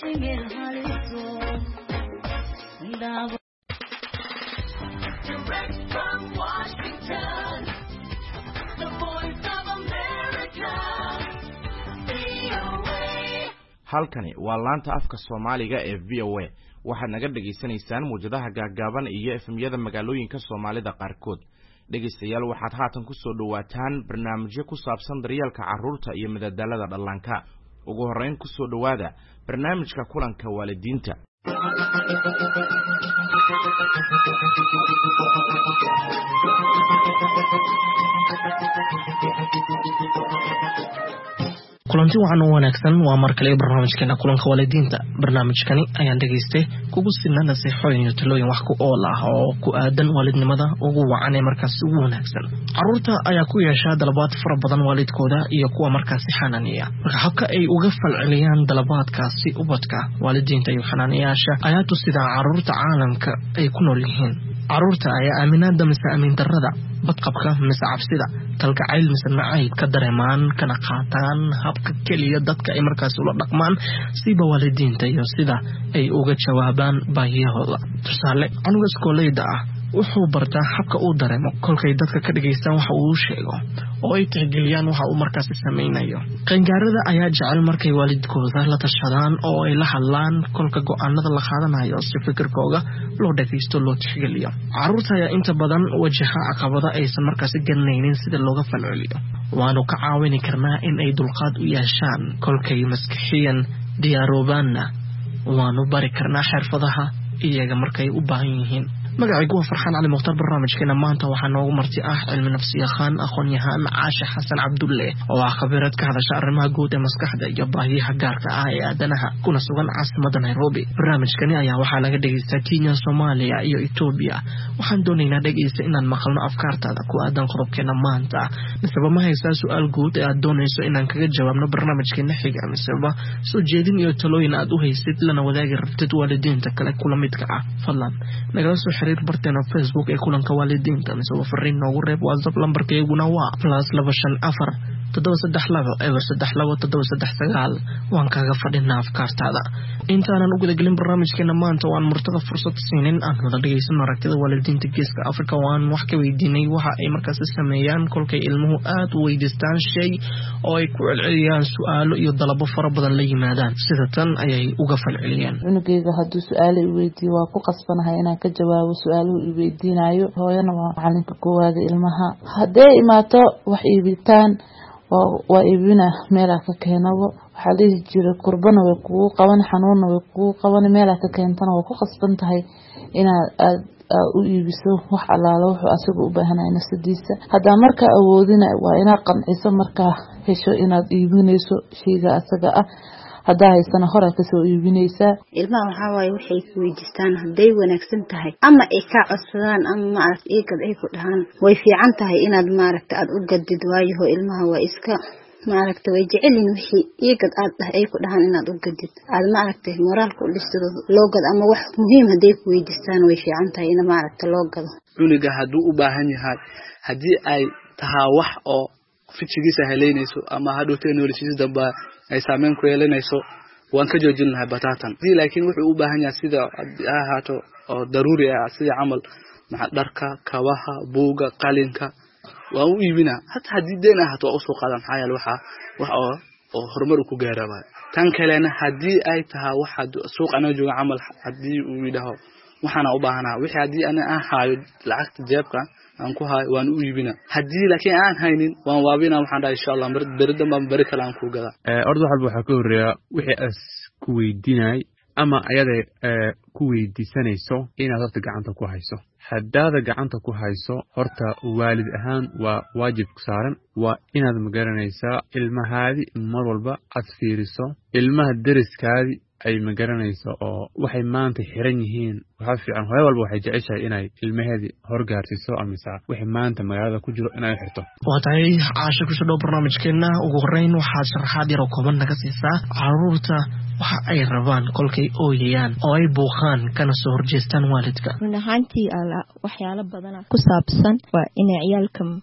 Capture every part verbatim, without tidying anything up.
halkani waa laanta afka Soomaaliga ee V O A waxaad naga dhageysanaysaan muujadaha gaagaaban iyo F M-yada magaalooyinka Soomaalida qaarkood. dhegeystayaal waxaad haatan ku soo dhawaataan barnaamijyo ku saabsan daryeelka carruurta iyo madadaalada dhallaanka. ugu horeyn ku soo dhawaada barnaamijka kulanka waalidiinta. kulanti waxaan u wanaagsan waa mar kale barnaamijkeena kulanka waalidiinta. barnaamijkani ayaan dhageystay kugu sinna nasiixooyin iyo talooyin wax ku ool ah oo ku aadan waalidnimada ugu wacan ee markaas ugu wanaagsan. carruurta ayaa ku yeesha dalabaad fara badan waalidkooda iyo kuwa markaasi xanaaniya. marka habka ay uga falceliyaan dalabaadkaasi ubadka waalidiinta iyo xanaaniyaasha ayaa tusida carruurta caalamka ay ku nool yihiin. carruurta ayaa aaminaada mise aamin darrada, badqabka mise cabsida, kalgacayl mise nacayb ka dareemaan kana qaataan habka keliya dadka ay markaas ula dhaqmaan siba waalidiinta iyo sida ay uga jawaabaan baahiyahooda. tusaale, canuga iskooleyda ah wuxuu bartaa habka uu dareemo kolkay dadka ka dhageystaan waxa uu sheego oo ay tixgeliyaan waxa uu markaas samaynayo. qaangaarada ayaa jecel markay waalidkooda la tashadaan oo ay la hadlaan kolka go'aanada la qaadanayo si fikirkooda loo dhageysto loo tixgeliyo. carruurta ayaa inta badan wajaha caqabada aysan markaas garanaynin sida looga falceliyo. waanu ka caawini karnaa in ay dulqaad u yeeshaan kolkay maskaxiyan diyaaroobaanna waanu bari karnaa xirfadaha iyaga markay u baahan yihiin. magacaygu waa Farxaan Cali Mukhtar. barnaamijkeena maanta waxaa noogu marti ah cilmi nafsiyaqaan aqoon-yahaan Caasha Xasan Cabdulle oo ah khabiirad ka hadasha arrimaha guud ee maskaxda iyo baahiyaha gaarka ah ee aadanaha kuna sugan caasimadda Nairobi. barnaamijkani ayaa waxaa laga dhageystaa Kenya, Soomaaliya iyo Ethiopia. waxaan doonaynaa dhageysta inaan maqalno afkaartaada ku aadan qodobkeena maanta. misaba ma haysaa su'aal guud ee aad doonayso inaan kaga jawaabno barnaamijkeena xiga, misaba soo jeedin iyo talooyin aad u haysid lana wadaagi rabtid waalidiinta kale kula midka ah, fadlan nagala soo barteena Facebook ee kulanka waalidiinta mise fariin noogu reeb. WhatsApp lambarkeeguna waa plus laba shan afar toddoba saddex laba eber saddex laba toddoba saddex sagaal. waan kaaga fadhinaa afkaartaada. intaanan u gudagelin barnaamijkeena maanta waan murtada fursad siinin aan wada dhageysan aragtida waalidiinta geeska Afrika. waan wax ka weydiinay waxa ay markaas sameeyaan kolkay ilmuhu aad u weydiistaan shay oo ay ku celceliyaan su'aalo iyo dalabo fara badan la yimaadaan. sida tan ayay uga falceliyaan. cunugeyga hadduu su'aalo i weydiiyo waa ku qasbanahay inaan ka jawaabo su'aaluhu i weydiinayo. hooyana waa macalinka koowaad ilmaha. hadday imaato wax iibitaan waa iibina meelaa ka keenabo. waxaa dhihi jira kurbana way kugu qaban, xanuunna way kugu qaban, meelaa ka keentana waa ku qasban tahay inaad aad u iibiso wax alaala wuxuu asaga u baahanay nafsadiisa. haddaa markaa awoodina waa inaad qanciso markaa hesho inaad iibinayso shayga asaga ah. haddaa haysana hore ka soo iibinaysaa. ilmaha waxaa waaye waxay ku weydiistaan hadday wanaagsan tahay ama ay ka codsadaan ama maaragta iigad ay ku dhahaan way fiican tahay inaad maaragta aad u gadid. waayo ilmaha waa iska maaragta way jecelin wixii iigad aad dhahay ay ku dhahaan inaad u gadid aad maaragta moraalka u dhisto loo gad ama wax muhiim hadday ku weydiistaan way fiican tahay in maaragta loo gado. cunuga hadduu u baahan yahay haddii ay tahay wax oo fijigiisa heleynayso ama hadhowtay noloshiisa damba ay saameyn ku yeelanayso waan ka joojin lahaa batatan. laakiin wuxuu u baahan yahay sida ahaato oo daruuri ah sida camal maxaa dharka, kabaha, buuga, qalinka waan u iibinaa. hatta haddii deen ahaato waa u soo qaadan maxaa yeelay waxa wax oo oo horumar ku gaaraba. tan kalena haddii ay tahay waxa suuq ana jooga camal haddii uu yidhaho waxaana u baahanaa wixii haddii ana aan haayo lacagta jeebka aan ku haay waan u iibina. haddii laakiin aan haynin waan waabina waxaan dhahay insha Allah baridan baan bari kala aan ku gada. ee ordo waxba waxa ka horeeya wixii as ku weydiinay ama ayada ee ku weydiisanayso inaad horta gacanta ku hayso. haddaada gacanta ku hayso horta waalid ahaan waa waajib ku saaran waa inaad magaranaysaa ilmahaadi mar walba aad fiiriso ilmaha deriskaadi ay magaranayso oo waxay maanta xiran yihiin. waxa fiican hooyo walba waxay jeceshahay inay ilmaheedi horgaarsiiso amisa wixii maanta magaalada ku jiro inay xirto. waa tahay Caasha ku soo dhow barnaamijkeena. ugu horeyn waxaad sharaxaad yar oo kooban naga siisaa carruurta waxa ay rabaan kolkay ooyayaan oo ay buuqaan kana soo horjeestaan waalidka. run ahaantii waxyaalo badan ku saabsan waa inay ciyaalka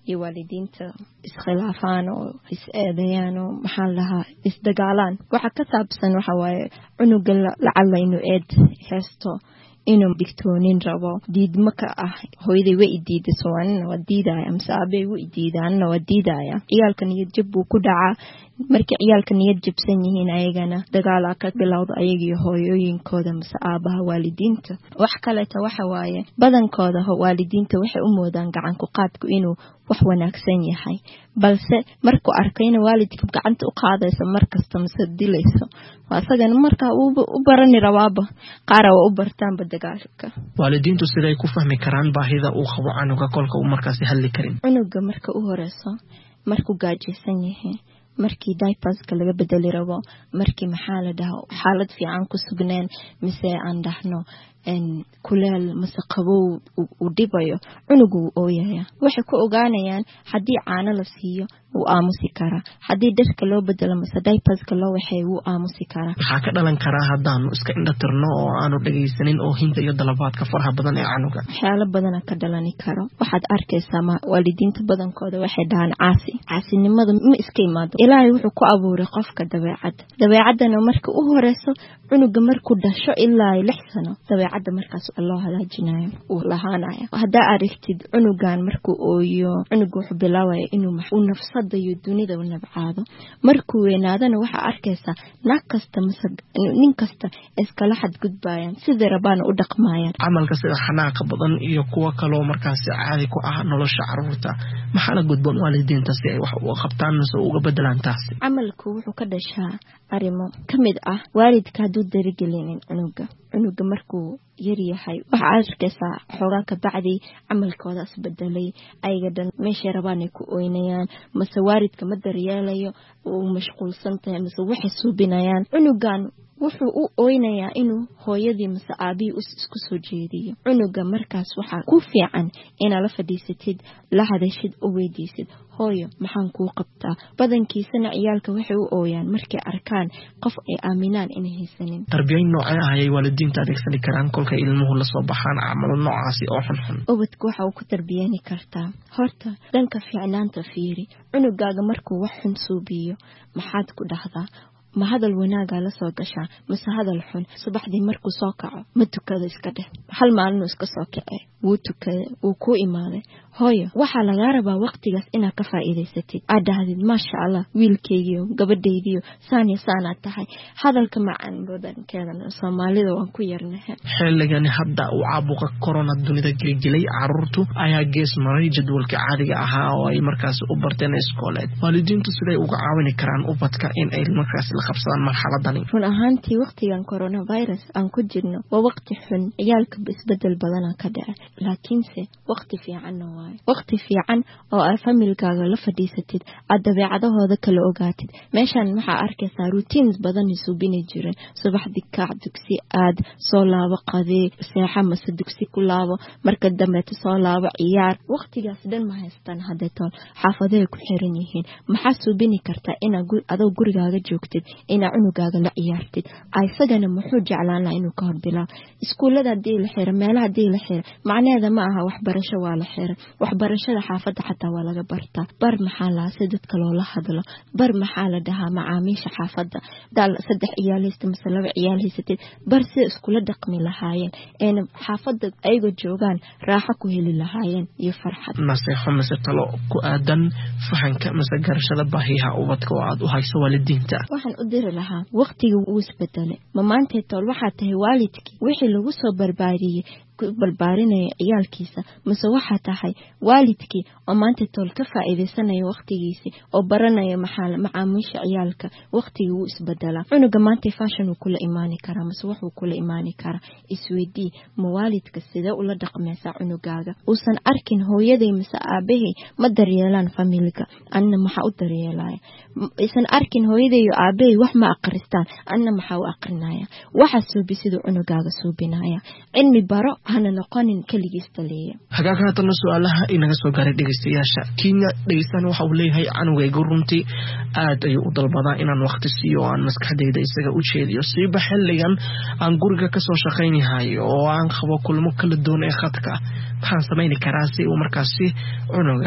iyo waalidiinta iskhilaafaan oo is eedayaan oo maxaa lahaa isdagaalaan waxa ka saabsan waxa waaye cunuga lacala inuu eed heesto inuu digtoonin rabo diidma ka ah hooyaday way diidaso anna waa diidaya mise aabay way diidaan waa diidaya ciyaalka niyad jab buu ku dhacaa markii ciyaalka niyad jabsan yihiin ayagana dagaal ka bilowdo ayagii hooyooyinkooda mise aabaha waalidiinta wax kale ta waxa waaye badankooda waalidiinta waxay u moodaan gacan ku qaadku inuu wax wanaagsan yahay balse markuu arkayna waalidka gacanta u qaadayso markasta mise dilayso waasagan marka uu u barani rabaaba qaar oo u bartaan badagaalka waalidiintu siday ku fahmi karaan baahida uu qabo canuga kolka uu markaas hadli karin cunuga marka u horeyso markuu gaajaysan yahay markii diaperska laga bedeli rabo markii maxaa la dhahaa xaalad fiican ku sugneen mise aan dhahno en kuleel mise qabow u dhibayo cunugu oo yahay waxay ku ogaanayaan hadii caano la siiyo uu aamusi kara hadii dharka loo bedelo mise diaperska loo waxay uu aamusi kara waxa ka dhalan kara hadaan iska indhatirno oo aanu dhageysanin oo hinta iyo dalabaadka faraha badan ee canuga xaala badan ka dhalani karo waxaad arkaysaa ma waalidiinta badankooda waxay dhahan caasi caasinimada ma iska imaado ilaahay wuxuu ku abuuray qofka dabeecad dabeecadana marka u horeyso cunuga markuu dhasho ilaa lix sano dabeecadda markaas Allah hagaajinayo uu lahaanayo hadaa aragtid cunugan markuu ooyo cunugu wuxuu bilaabaya inuu u nafsada iyo dunida u nabcaado markuu weynaadana waxa arkaysaa naag kasta mise nin kasta iskala xad gudbayaan sida rabaan u dhaqmayaan camalka sida xanaaqa badan iyo kuwa kale oo markaas caadi ku ah nolosha carruurta maxaa la gudboon waalidiinta si ay wax u qabtaan mise uga bedelaan taas camalku wuxuu ka dhashaa arimo kamid ah waalidka haduu darigelinin cunuga cunuga markuu yar yahay waxa arkaysaa xoogaa ka bacdi camalkooda isbedelay ayaga dhan meesha rabaan ay ku oynayaan mise waalidka ma daryeelayo uu mashquulsan tahay mise waxay suubinayaan cunugan wuxuu u oynayaa inuu hooyadii mise aabii isku soo jeediyo cunuga markaas waxa ku fiican inaad la fadhiisatid la hadashid oo weydiisid hooyo maxaan kuu qabtaa badankiisana ciyaalka waxay u ooyaan markay arkaan qof ay aaminaan inay haysanin tarbiyayn noocee ah ay waalidiinta adeegsan karaan kolka ilmuhu la soo baxaan camal noocaasi oo xunxun ubadku waxa uu ku tarbiyani kartaa horta dhanka fiicnaanta fiiri cunugaaga markuu wax xun suubiyo maxaad ku dhahdaa ma hadal wanaaga la soo gashaa mise hadal xun subaxdii markuu soo kaco ma tukado iska dheh hal maalin iska soo kacay wuu tukaday wuu ku imaaday hooyo waxa laga rabaa waqtigaas inaad ka faa'iideysatid aad dhahdid maasha Allah wiilkaygiyo gabadhaydiyo saan iyo saan aad tahay hadalka macaan badankeedana Soomaalida waan ku yarnahay xilligani hadda uu caabuqa corona dunida gelgelay carruurtu ayaa gees maray jadwalka caadiga ahaa oo ay markaas u barteen iskooleed waalidiintu siday uga caawin karaan ubadka in ay markaas la qabsadaan marxaladani run ahaantii waqtigan coronavirus aan ku jirno waa waqti xun ciyaalka isbedel badan ka dhacay laakiinse waqti fiican waa waqti fiican oo aad familkaaga la fadhiisatid aad dabeecadahooda kala ogaatid meeshan waxaa arkaysaa routines badan isuubini jireen subaxdii kaac dugsi aad soo laabo qadee seexa mase dugsi ku laabo marka dambe soo laabo ciyaar waqtigaas dhan ma haystaan hadda toon xaafaday ku xiran yihiin maxaa suubini kartaa inaad adoo gurigaaga joogtid ina cunugaaga la ciyaartid aysagana muxuu jeclaanaa inuu ka horbilaa iskuulada hadii la xiro meelaha hadii la xiro macnaheeda ma aha waxbarasho waa la xiro waxbarashada xaafadda xataa waa laga bartaa bar maxaa la si dadka loola hadlo bar maxaa la dhahaa macaamiisha xaafadda dal saddex ciyaalista mise laba ciyaalistid bar si iskula dhaqmi lahaayeen een xaafadda ayaga joogaan raaxo ku heli lahaayeen iyo farxad nasiixo mise talo ku aadan fahanka mise garashada baahiyaha ubadka oo aad u hayso waalidiinta waxaan u diri lahaa waqtiga uu isbedelay ma maanta tool waxa tahay waalidkii wixii lagu soo barbaariyay balbaarinaya ciyaalkiisa mise waxa tahay waalidkii oo maanta tool ka faa'iideysanaya waqtigiisa oo baranaya maxaa macaamiisha ciyaalka waqtiga uu isbedela cunuga maanta fashion uu kula iimaani kara mise wuxuu kula iimaani kara isweydii ma waalidka sida ula dhaqmaysa cunugaaga uusan arkin hooyaday mise aabahay ma daryeelaan familka anna maxaa u daryeelaya isan arkin hooyaday iyo aabahay wax ma aqristaan anna maxaa u aqrinaya waxa suubisidu cunugaaga suubinaya cilmi baro hana noqonin kaligiis taliya hagaagana tan su'aalaha inaga soo gaaray dhageystayaasha Kenya dhageystan waxa uu leeyahay canugayga runtii aad ayuu u dalbadaa inaan waqti siiyo aan maskaxdayda isaga u jeediyo siiba xilligan aan guriga ka soo shaqaynahay oo aan qabo kulmo kala duwan ee khadka maxaan sameyn karaa si uu markaasi cunuga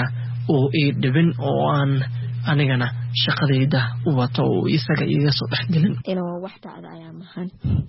oo ii dhibin oo aan anigana shaqadayda u wato oo isaga iga soo dhaxgelin inuu wax dhacdo ayaa mahan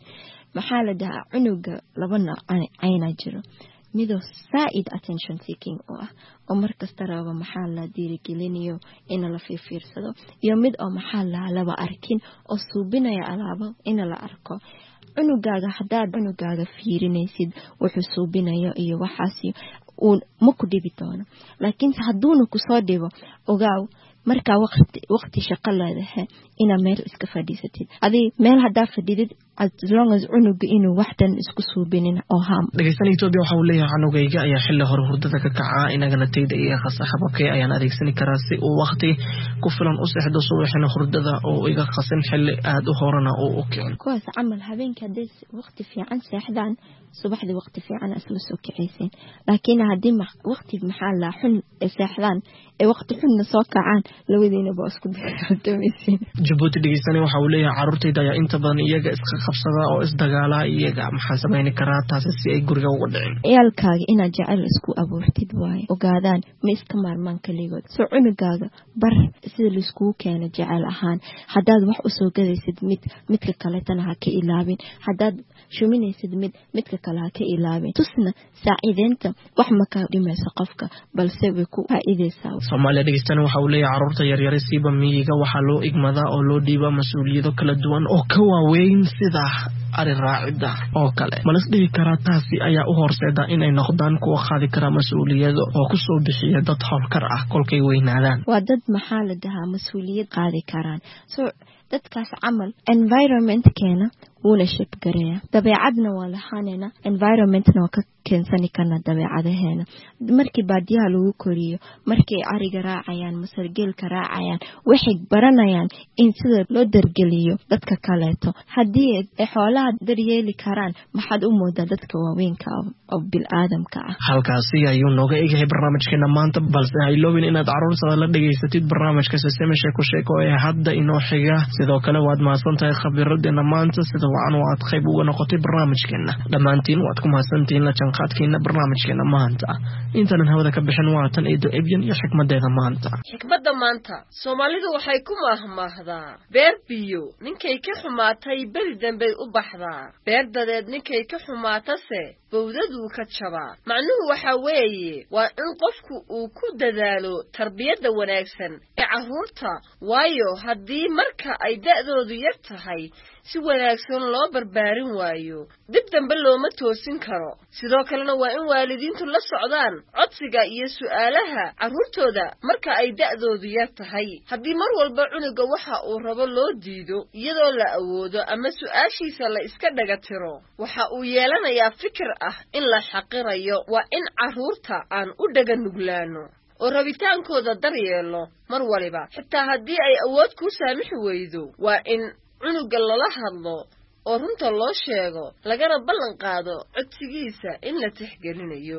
maxaa la dhahaa cunuga laba nooc ayna jiro mido saaid attention seeking oo ah oo markasta raba maxaa la dhiirigelinayo in la fiirsado iyo mid oo maxaa la laba arkin oo suubinaya alaabo in la arko cunugaaga hadaa cunugaaga fiirinaysid wuxuu suubinayo iyo waxaasi uu ma ku dhibi doono laakiin haduuna ku soo dhibo ogaaw marka waqti waqti shaqo leedahay ina meel iska fadhiisatid adii meel hadaa fadhidid as long as cunuga inuu waxdan isku suubinin oo haam dhageysan Itoobiya waxa uu leeyahay canugayga ayaa xilli hore hurdada ka kaca inagana tayda iyo qasaxabkay ayaan adeegsan karaa si uu waqti ku filan u seexdo subaxina hurdada oo iga qasan xilli aad u horana oo u kicin kuwaas amal habeenka des waqti fiican seexdaan subaxdii waqti fiican asla soo kicaysan laakiin hadii waqti maxaa la xun seexdaan ee waqti xun soo kacaan labadiina ba isku dayaysan Djibouti dhageysan waxa uu leeyahay carruurtayda ayaa inta badan iyaga iska qabsada oo isdagaala iyaga maxaa sameyn karaa taas si ay guriga uga dhicin ciyalkaaga ina jacayl isku abuurtid waay ogaadaan ma iska maarmaan kaligood soo cunugaaga bar sida la isku keeno jacayl ahaan hadaad wax u soo gadaysid mid midka kale tan ha ka ilaabin hadaad shuminaysid mid midka kale ha ka ilaabin tusna saaciideenta wax ma ka dhimayso qofka balse way ku faa'iideysaa Soomaaliya dhageysan waxa uu leeyahay carruurta yar yar siiba miyiga waxa loo igmada oo loo dhiiba mas'uuliyado kala duwan oo ka waaweyn sida ari raacida oo kale malas dhigi karaa taasi ayaa u horseeda inay noqdaan kuwa qaadi kara mas'uuliyado oo ku soo bixiya dad hawlkar ah kolkay weynaadaan waa dad maxaa la dhahaa mas'uuliyad qaadi karaan soo dadkaas camal environment keena wala ship gareeya dabeecadna waa lahaanena environmentna ka keensan kana dabeecadaheena markii baadiyaha lagu koriyo markii ariga raacayaan masargeelka raacayaan waxay baranayaan in sida loo dargeliyo dadka kaleeto hadii ay xoolaha daryeeli karaan maxad u moodaa dadka waaweynka oo bil aadamka ah halkaasi ayuu nooga eegay barnaamijkeena maanta balse ay loobin inaad carruurta la dhageysatid barnaamijka Sesame Sheeko Sheeko ee hadda inoo xiga sidoo kale waad maasantahay khabiradena maanta sida waan waad qayb uga noqotay barnaamijkeena dhamaantiin waad ku maasantiin la janqaadkeena barnaamijkeena maanta intaan hawada ka bixin waatan eedo ebyan iyo xikmadeeda maanta xikmada maanta Soomaalidu waxay ku maahmaahdaa beer biyo ninkay ka xumaatay bari dambe u baxdaa beer dadeed ninkay ka xumaatase bawdadu ka jabaa macnuhu waxa weeye waa in qofku uu ku dadaalo tarbiyada wanaagsan ee carruurta waayo hadii marka ay da'doodu yar tahay si wanaagsan loo barbaarin waayo dib dambe looma toosin karo sidoo kalena waa in waalidiintu la socdaan codsiga iyo su'aalaha carruurtooda marka ay da'doodu yar tahay hadii mar walba cunuga waxa uu rabo loo diido iyadoo la awoodo ama su'aashiisa la iska dhaga tiro waxa uu yeelanayaa fikir ah in la xaqirayo waa in carruurta aan u dhaga nuglaano oo rabitaankooda daryeelo mar waliba xitaa hadii ay awood ku saamixi weydo waa in cunuga lala hadlo oo runta loo sheego lagana ballan qaado codsigiisa in la tixgelinayo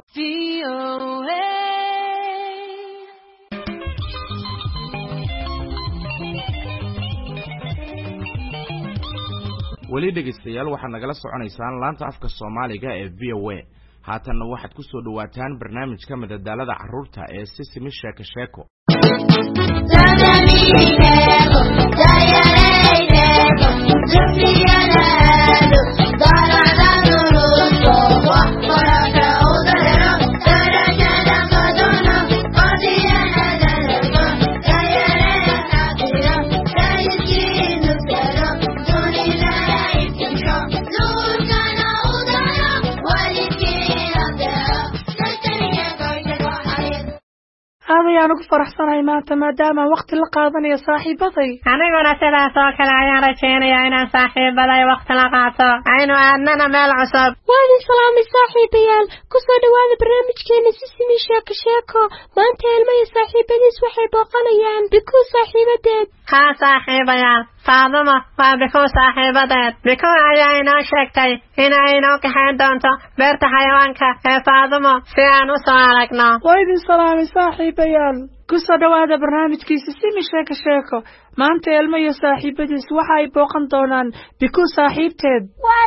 weli dhegeystayaal waxaad nagala soconaysaan laanta afka Soomaaliga ee V O A haatanna waxaad ku soo dhawaataan barnaamijka madadaalada carruurta ee Sesame Sheeko Sheeko ayaan ugu faraxsanahay maanta maadaama waqti la qaadanayo saaxiibaday aniguna sidaas oo kale ayaan rajaynayaa inaan saaxiibaday waqti la qaato aynu aadnana meel cusub waadi salaamay saaxiibayaal kusoo dhawaada barnaamijkeena Sesame Sheeko Sheeko maanta ilmo iyo saaxiibadiis waxay booqanayaan bikuu saaxiibadeed haa saaxiibayaal Faaduma waa bikuu saaxiibadeed bikuu ayaa inoo sheegtay inay inoo kaxayn doonto beerta xayawaanka ee Faaduma si aan u soo aragno waadi salaamay saaxiibayaal kusoo dhawaada barnaamijkiisa Sesame Sheeko Sheeko maanta ilmo iyo saaxiibadiis waxa ay booqan doonaan bikuu saaxiibteed waan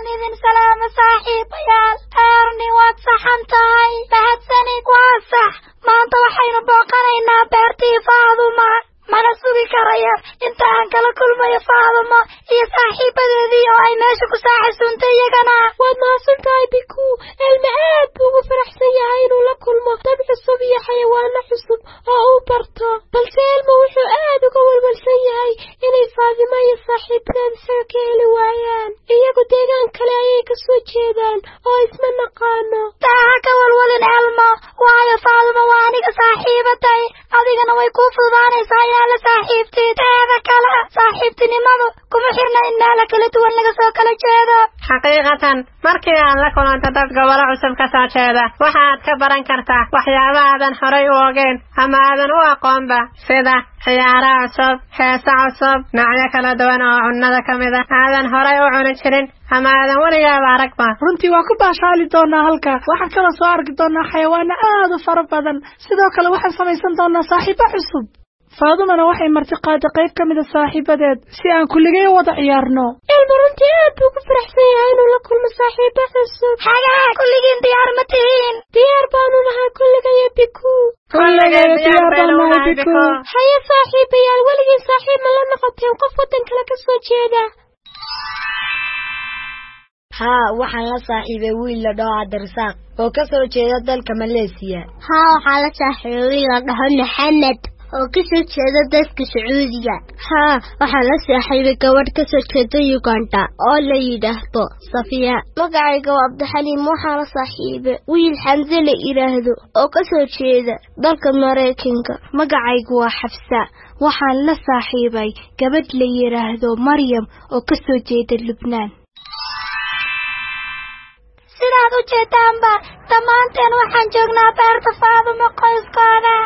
waan idin salaama saaxiibayaal eerni waad saxan tahay mahadsanid waa sax maanta waxaynu booqanaynaa beertii Faaduma mana sugi karaya inta aan kala kulmayo Faaduma iyo saaxiibadeedii oo ay meesha ku saaxisuntay iyagana waad mahadsantahay Biku ilma aad buu ugu faraxsan yahay inuu la kulmo dad cusub iyo xayawaano cusub oo uu barto balse ilma wuxuu aad uga walwalsan yahay inay Faaduma iyo saaxiibadeed soo ka heli waayaan iyagu deegaan kale ayay ka soo jeedaan oo isma naqaano taa ka walwalin ilma waayo Faaduma waa aniga saaxiibatay adigana way ku fududaanaysaa la saaxiibtay taada kala saaxiibtinimadu kuma xirna in la kala duwan laga soo kala jeedo xaqiiqatan markii aan la kulanto dad gobolo cusub ka soo jeeda waxaad ka baran kartaa waxyaabo aadan horay u ogeyn ama aadan u aqoonba sida ciyaaro cusub heesa cusub noocyo kala duwan oo cunnada ka mid ah aadan horay u cuni jirin ama aadan weligaaba aragba runtii waa ku baashaali doonaa halka waxaan kala soo arki doonaa xayawaano aad u fara badan sidoo kale waxaan samaysan doonaa saaxiibo cusub Faadumana waxay marti qaaday qayb ka mid ah saaxiibadeed si aan kulligay wada ciyaarno ilma runtii aad buu ku faraxsan yahay inuu la kulmo saaxiibo cusub hagaa kulligeen diyaar ma tihiin diyaar baanu nahay kulligay Biku kulligay diyaar baanu nahay Biku haye saaxiibayaal weligii saaxiib ma la noqoteen qof wadan kale ka soo jeeda haa waxaan la saaxiibay wiil la dhaho Cabdirasaaq oo ka soo jeeda dalka Malaysia haa waxaan la saaxiibay wiil la dhaho Maxamed oo ka soo jeeda dalka Sacuudiga haa waxaan la saaxiibay gabadh ka soo jeeda Uganda oo la yiraahdo Safiya magacayga waa Abdixaliim waxaan la saaxiibay wiil Xamse la yiraahdo oo ka soo jeeda dalka Mareykanka magacaygu waa Xafsa waxaan la saaxiibay gabadh la yiraahdo Maryam oo ka soo jeeda Lubnaan sidaad u jeedaanba dhammaanteen waxaan joognaa beerta Faaduma qoyskooda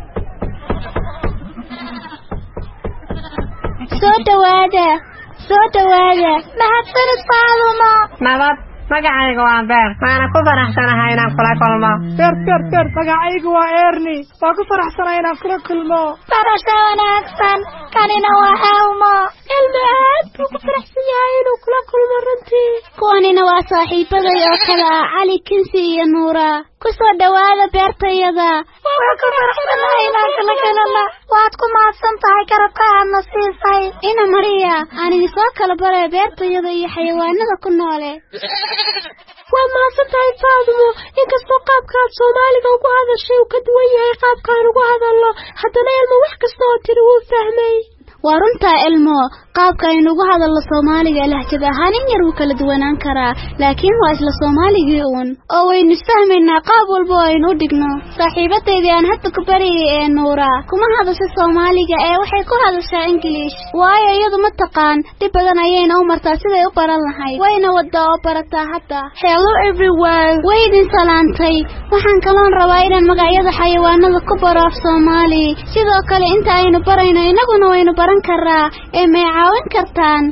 soo dhawaada soo dhawaada mahadsanid Faaduma nabad magacaygu waa beer waana ku faraxsanahay inaan kula kulmo beer beer beer magacaygu waa Erni waa ku faraxsanahay inaan kula kulmo barasho wanaagsan kanina waa Elmo ilma aad buu ku faraxsan yahay inuu kula kulmo runtii kuwanina waa saaxiibaday oo kale ah Cali Kinsi iyo Nuura kusoo dhawaada beertayada waa ku faraxsanahay inaan kala kulano waad ku mahadsan tahay garabka aad na siisay ina Mariya aan idin soo kala baray beertayada iyo xayawaanada ku noole waa mahadsan tahay Faaduma inkastoo qaabkaad Soomaaliga ugu hadashay uu ka duwan yahay qaabkaan ugu hadalno haddana ilma wax kasta oo tiri wuu fahmay waa runtaa ilmo qaabka aynu ugu hadalno Soomaaliga lahjad ahaan in yar uu kala duwanaan karaa laakiin waa isla Soomaaligii uun oo waynu fahmaynaa qaab walba oo aynu u dhigno saaxiibadeedii aan hadda ku bariyay ee Nuura kuma hadasho Soomaaliga ee waxay ku hadashaa English waayo iyadu ma taqaan dib badan ayayna u martaa siday u baran lahayd wayna wada oo barataa hadda hello everyone waydin salaantay waxaan kaloon rabaa inaan magacyada xayawaanada ku baro af Soomaali sidoo kale inta aynu barayno inaguna waynu baran karaa ee ma caawin kartaan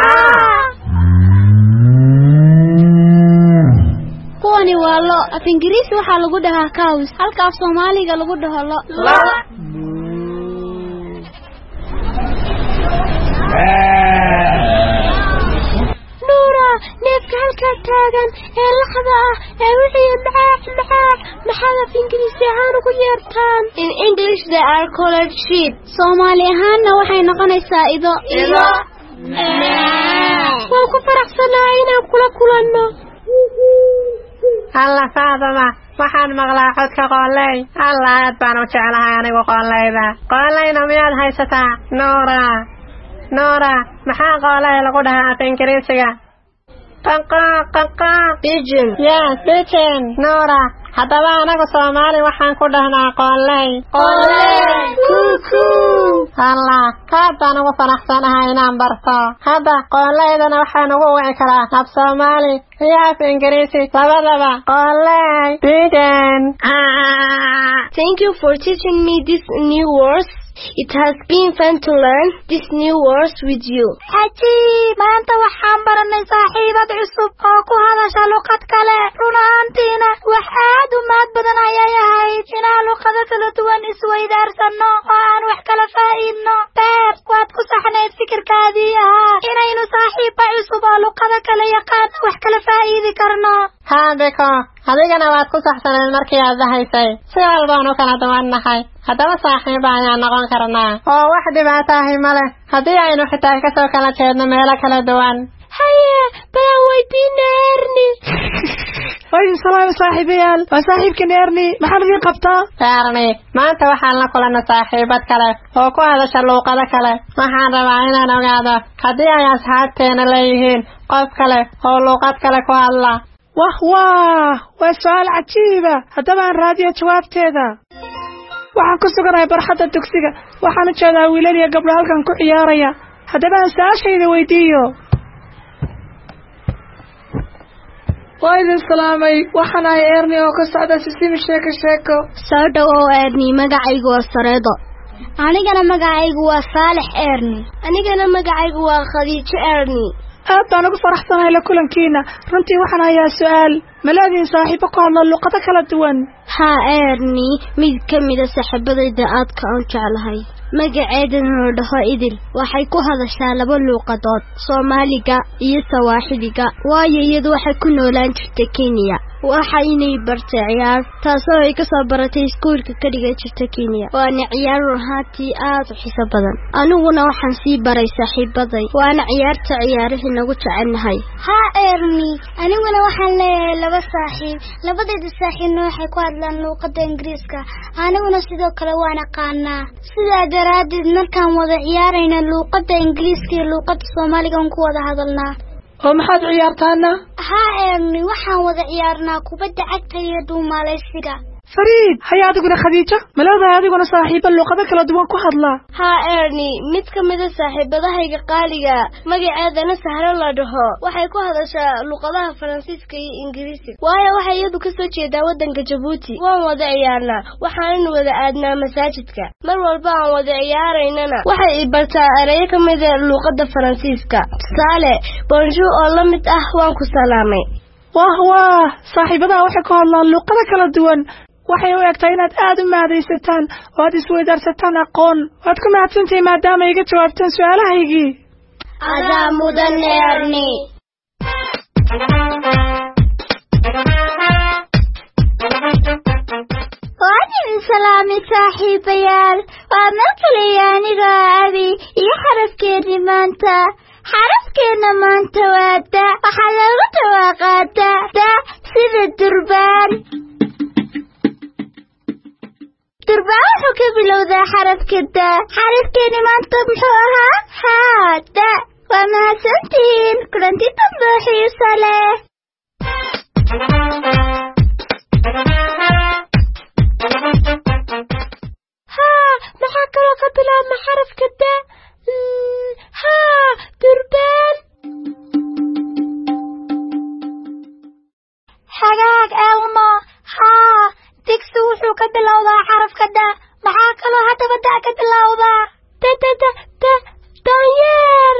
kuwani waa lo af Ingiriisi waxaa lagu dhahaa cows halka af Soomaaliga lagu dhaho lo Nuura neefka halkaa taagan ee laxda ah ee wixii macaac macaac maxaad af Ingiriisi ahaan ugu yeertaan in English they are called sheep Soomaali ahaanna waxay noqonaysaa ido ido waan ku faraxsanahay inaan kula kulanno alla Faaduma waxaan maqlaa codka qooley alla aad baan u jeclahay anigu qooleyda qooleyna miyaad haysataa Nuura Nuura maxaa qooley lagu dhahaa af Ingiriisiga qaqa qaqa pigeon yes pigeon Nuura haddaba anagu Soomaali waxaan ku dhahnaa qooley qooley kuku alla aad baan ugu faraxsanahay inaan barto hadda qooleydana waxaan ugu wici karaa af Soomaali iyo af Ingiriisi labadaba qooley pigeon Thank you for teaching me these new words. It has been fun to learn these new words with you. Ajiib, maanta waxaan baranay saaxiibad cusub oo ku hadasha luqad kale. Run ahaantiina wax aad u mahad badan ayay ahayd inaan luqado kala duwan isweydaarsano oo aan wax kala faa'iidno. Beer, waad ku saxnayd fikirkaadii ahaa inaynu saaxiiba cusub oo luqad luuqada kala yaqaan wax kala faa'iidi karno. haa beko adigana waad ku saxsaneen markii aad dahaysay si walbaan u kala duwannahay haddaba saaxiibo ayaan noqon karnaa oo wax dhibaato ahi male haddii aynu xitaa kasoo kala jeedno meelo kala duwan. haye balaan weydiina Erni. waydin salaam saaxiibayaal waa saaxiibkeen Erni maxaad idin qabtaa? Erni maanta waxaan la kulannay saaxiibad kale oo ku hadasha luuqado kale waxaan rabaa inaan ogaado haddii ay asxaabteena leeyihiin qof kale oo luuqad kale ku hadla. wah wah waa su'aal cajiiba haddaba aan raadiyo jawaabteeda. waxaan ku suganahay barxadda dugsiga waxaan u jeedaa wiilal iyo gabdho halkan ku ciyaaraya haddaba aan su-aashayda weydiiyo. waa idin salaamay waxaan ahay Erni oo ka socda sisimi sheeko sheeko. soo dhawow Erni magacaygu waa Sareedo. anigana magacaygu waa Saalex Erni. anigana magacaygu waa Khadiijo Erni. aad baan ugu faraxsanahay la kulankiina runtii waxaan hayaa su'aal ma leediin saaxiibo ku hadla luuqado kala duwan? haa Erni mid ka mid ah saaxiibadayda aadka aan jeclahay magaceedana la dhaho Idil waxay ku hadashaa laba luuqadood Soomaaliga iyo Sawaaxiliga waayo iyadu waxay ku noolaan jirtay Kenya waxaynay bartay ciyaar taasoo ay ka soo baratay iskuulka ka dhigay jirta Kenya waana ciyaar runtii aad u xiiso badan aniguna waxaan sii baray saaxiibaday waana ciyaarta ciyaaraha nagu jecelnahay. haa Erni aniguna waxaan leeyahay laba saaxiib labadayda saaxiibna waxay ku hadlaan luuqada Ingiriiska aniguna sidoo kale waan aqaanaa sidaa daraaddeed markaan wada ciyaarayna luuqada Ingiriiska iyo luuqada Soomaaliga aan ku wada hadalnaa. oo maxaad ciyaartaana? haa Erni waxaan wada ciyaarnaa kubadda cagta iyo dhuumaaleysiga. fariid haya adiguna Khadiijo ma leedahay adiguna saaxiibo luuqado kala duwan ku hadla? haa Erni mid ka mid ah saaxiibadahayga qaaliga magaceedana Sahro la dhaho waxay ku hadashaa luuqadaha Faransiiska iyo Ingiriisiga waayo waxay iyadu ka soo jeedaa wadanka Djibouti waan wada ciyaarnaa waxaan wada aadnaa masaajidka mar walba aan wada ciyaaraynana waxay i bartaa ereyo ka mid ah luuqada Faransiiska tusaale bonjour oo la mid ah waan ku salaamay. wah wah saaxiibadaha waxay ku hadlaan luuqado kala duwan waxay u egtahay inaad aad u mahadaysataan oo aad isweydaarsataan aqoon waad ku mahadsantihiin maadaama iga jawaabteen su'aalahaygii. adaa mudan Erni. waan idin salaamay saaxiibayaal waa mar kale aniga Abi iyo xarafkeeni maanta xarafkeena maanta waa da waxaa lagu dhawaaqaa da da sida durbaan. durbaan wuxuu ka bilowdaa xarafka da xarafkeeni maanta muxuu ahaa haa da waa mahadsantihiin kulanti dambe xiiso leh. haa maxaa kaloo ka bilaabma xarafka da haa durbaan. hagaag Elmo haa digsi wuxuu ka bilowdaa xarafka da maxaa kaloo haddaba da ka bilowdaa da da da da daanyeer.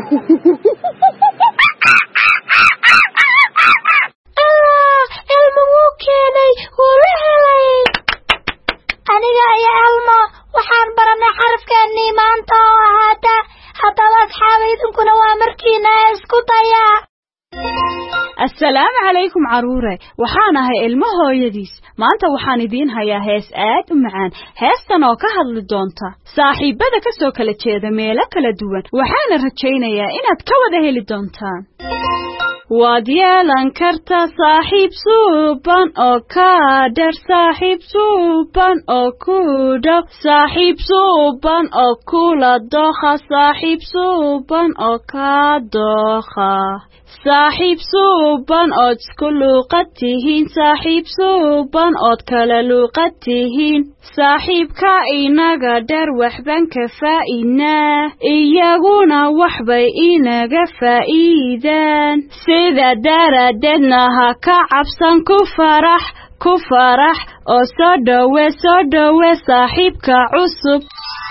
allah Elmo wuu keenay wuu la helay. aniga iyo Elmo waxaan baranay xarafkeennii maanta oo ahaa da haddaba asxaabaydinkuna waa markiina isku daya. assalaamu calaykum caruure waxaan ahay ilmo hooyadiis maanta waxaan idiin hayaa hees aad u macaan heestan oo ka hadli doonta saaxiibada ka soo kala jeeda meelo kala duwan waxaana rajaynayaa inaad ka wada heli doontaan. waad yeelan kartaa saaxiib suuban oo kaa dheer saaxiib suuban oo ku dhow saaxiib suuban oo kula dookha saaxiib suuban oo kaa dookha saaxiib suuban ood isku luuqad tihiin saaxiib suuban ood kala luuqad tihiin saaxiibka inaga dheer waxbaan ka faa'iidnaa iyaguna waxbay inaga faa'iidaan sida daraaddeedna ha ka cabsan ku farax ku farax oo soo dhowe soo dhowe saaxiibka cusub.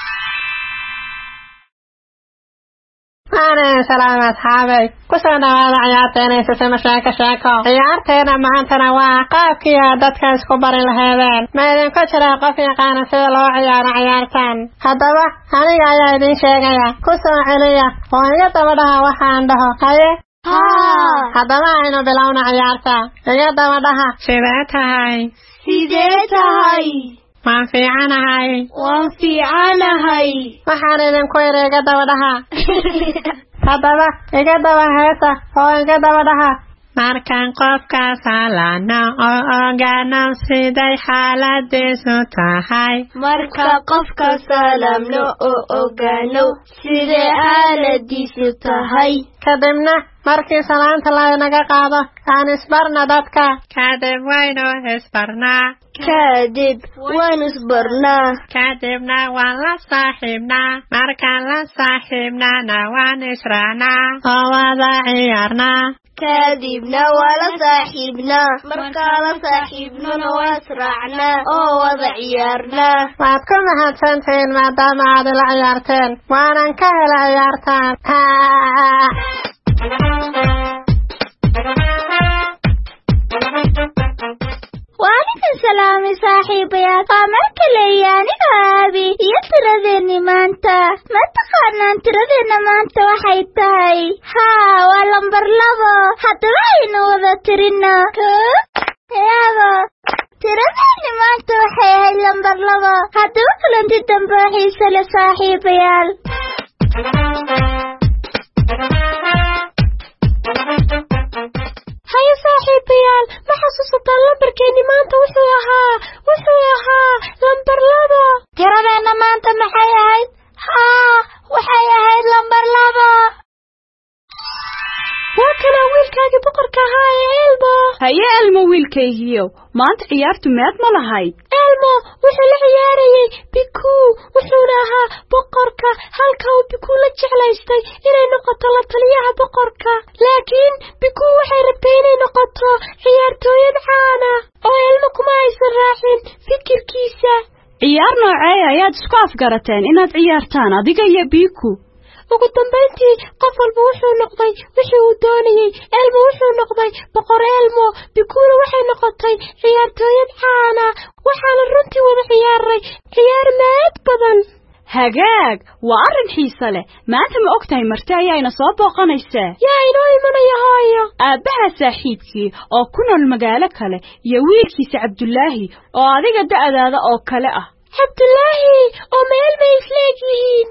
Aan salaam asxaabay ku soo dhawaada ciyaarteena sisima sheeko sheeko ciyaarteena maantana waa qaabkii dadka isku bari lahaydeen ma idinku jira qof yaqaana sida loo ciyaaro ciyaartan haddaba aniga ayaa idin sheegaya ku soo celiya oo iga daba dhaha waxaan dhaho haye ها haddaba aynu bilowna ciyaarta iga daba dhaha sidee tahay sidee tahay waan fiicanahay waan fiicanahay waxaan idinku iri iga daba dhaha haddaba iga daba heesa oo iga daba dhaha markaan qofka salaano oo ogaano siday xaaladiisu tahay marka qofka salaamno oo ogaano siday xaaladiisu tahay kadibna markii salaanta laynaga qaado aan isbarna dadka kadib waynu isbarnaa kadib waan isbarnaa kadibna waan la saaxiibnaa markaan la saaxiibnaana waan israacnaa oo wada ciyaarnaa kadibna waa la saaxiibnaa markaan la saaxiibnona waa israacnaa oo wada ciyaarnaa waad ku mahadsantihiin maadaama aad ila ciyaarteen waanan ka hela ciyaartaan وعليكم السلام صاحبيات ومرك لياني غابي يتردني مانتا ما تقارنا تردنا مانتا وحيتاي ها والنبر لبا حتى راينا وذا ترنا يابا تردني مانتا وحيهاي لنبر لبا حتى وكلن تدنباحي سلا صاحبيال هيا صاحبيال ما حسوسة اللمبر كيني مانتا وحو يها وحو يها لمبر لبا تردنا مانتا محاي هايد ها وحاي هايد لمبر لبا وكلا ويلكاجي بقركا هاي إلمو هيا إلمو ويلكاجيو ما أنت عيارتو مات ملاهاي إلمو وحو لعياري بيكو وحو لها بقركا هالكا وبيكو لجعلايستي إلي نقطة لطليعة بقركا لكن بيكو وحي ربيني نقطة عيارتو يدعانا أو إلمو كما يسر راحين فكر كيسا عيار نوعي ayaad isku afgarateen inaad ciyaartaan adiga iyo biiku ugu dambeyntii qof walba wuxuu noqday wixii uu doonayay elmo wuxuu noqday boqor elmo bikuuna waxay noqotay ciyaartooyad caana waxaana runtii wada ciyaaray ciyaar maad badan hagaag waa arrin xiiso leh maanta ma ogtahay marti ayayna soo booqanaysaa yaa inoo imanaya hooyo aabbaha saaxiibkii oo ku nool magaalo kale iyo wiilkiisa cabdulaahi oo adiga da'daada oo kale ah cabdulaahi oo meel bay isleegyihiin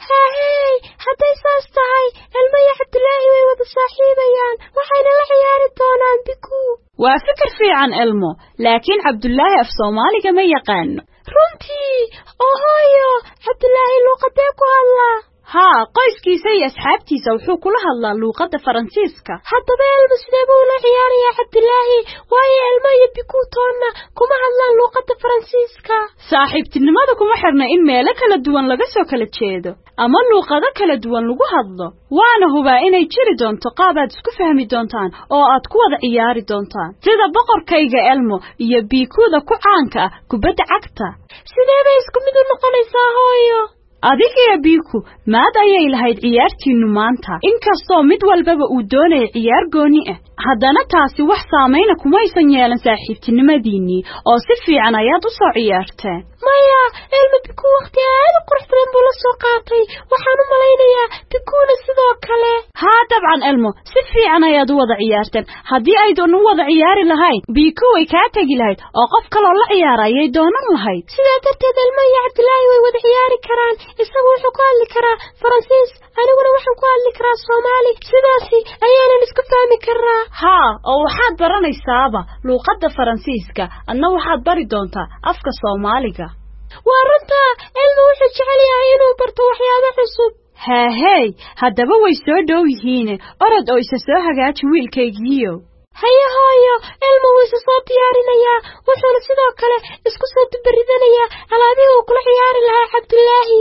هاي هدي ساستهاي المية عبدالله ويوضا صاحبيان وحين لا عياري دونان بيكو وفكر في عن علمه لكن عبدالله في صومالي كما يقان رنتي اوهايو عبدالله لوقتيكو الله ها قيس كيسي أصحابتي سوحو كلها الله لوقت فرنسيسكا حتى بيل مسلمو لا عياري يا عبدالله وهي المية بيكو تونا كما الله لوقت فرنسيسكا صاحبتي لماذا كما حرنا إن ميلك لدوان لغسو كالتشيدو أما اللوقة كالدوان لغو هضو وانا هو إني جيري دونتو قابد اسكو فهمي دونتان أو أدكو ذا عياري دونتان سيدا بقر كيغا إلمو إيا بيكو ذا كو عانكا كبدا عكتا سيدا بيسكو مدو نقنيسا هويو adiga iyo biiku maad ayay lahayd ciyaartiinu maanta inkastoo mid walbaba uu doonay ciyaar gooni ah haddana taasi wax saameeyna kuma aysan yeelan saaxiibtinimadiinii oo si fiican ayaad u soo ciyaarteen maya ilma biku waqti aad u qurux badan buu la soo qaatay waxaan u malaynayaa bikuuna sidoo kale haa dabcan ilmo si fiican ayaad u wada ciyaarteen haddii aydan u wada ciyaari lahayn biku way kaa tegi lahayd oo qof kaloo la ciyaarayay doonan lahayd sidaa darteed ilma iyo cabdilaahi way wada ciyaari karaan isagu wuxuu ku hadli karaa faransiis aniguna waxaan ku hadli karaa soomaali sidaasi ayaanan isku fahmi karaa haa oo waxaad baranaysaaba luuqadda faransiiska adna waxaad bari doontaa afka soomaaliga waa runtaa ilmu wuxuu jecel yahay inuu barto waxyaabo cusub haahey haddaba way soo dhow yihiine orod oo isa soo hagaaji wiilkaygiiyo haye hooyo ilmu wuu isa soo diyaarinayaa wuxuuna sidoo kale isku soo dubaridanayaa alaabihii uu kula ciyaari lahaa cabdulaahi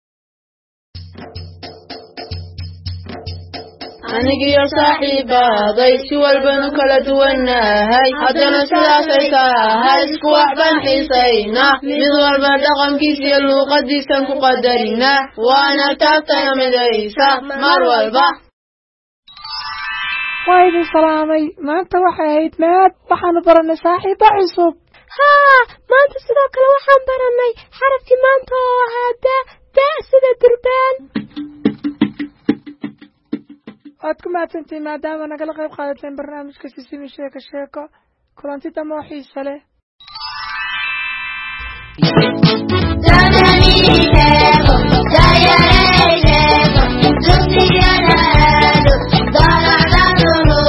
anigiyo saaxiibaaday si walbanu kala duwannahay haddana sidaasay tahay isku waxbaan xiisaynaa mid walba dhaqankiisa iyo luuqadiisan ku qadarinaa waana taabtana midaysa mar walba waa idin salaamay maanta waxay ahayd maad waxaanu baranay saaxiibo cusub haa maanta sidoo kale waxaan baranay xarafkii maanta oo ahaa da da sida durbaan waad ku mahadsantihiin maadaama nagala qayb qaadateen barnaamijka Sisimi Sheeko Sheeko kulanti damo xiiso leh.